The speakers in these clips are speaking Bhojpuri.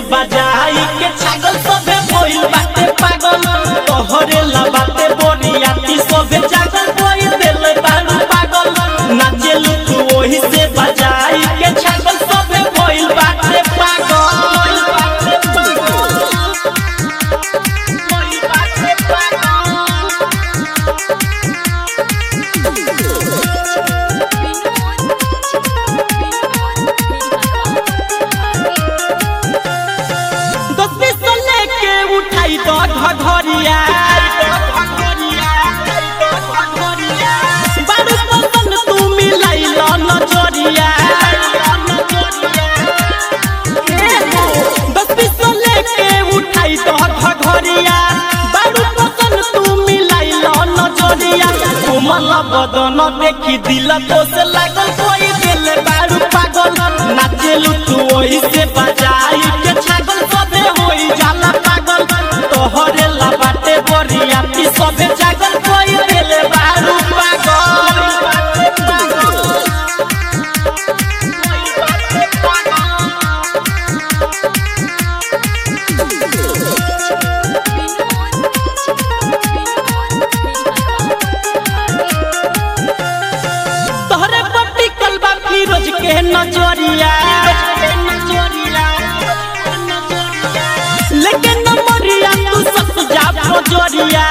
बजाई के छागल सबे भइल बाटे पागल तोहरे ला बाटे बोरियाती सबे जागल कोई दिल बारू पागल नाचेलू तू ओही से बजाई के छागल सबे भइल बाटे पागल उठाई तो घघरिया बारू पसंद तू मिलाई लो नजरिया 10-20 लेके उठाई तो घघरिया बारू पसंद तू मिलाई लो नजरिया कोमल बदन देखी दिल तो से लागल कोई दिल बारू पागल नाचेलू तू ओही से बजाई के छागल सबे होई जाला पागल तोहरे ला बाटे बोरियाती सबे जागल कोई दिल बारू पागल तोहरे पट्टी कलबा फिरोज के नजरिया लेकिन नमरिया तू सस जा नजरिया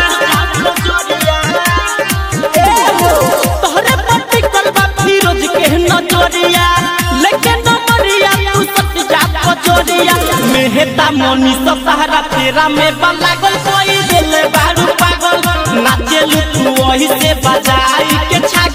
तोहरे पट्टी कलबा फिरोज के नजरिया लेकिन नमरिया तू सस जा नजरिया मेहता मोनी सहारा तेरा में लागल कोई दिल बारू पागल नाचेलू तू वही से बजाई के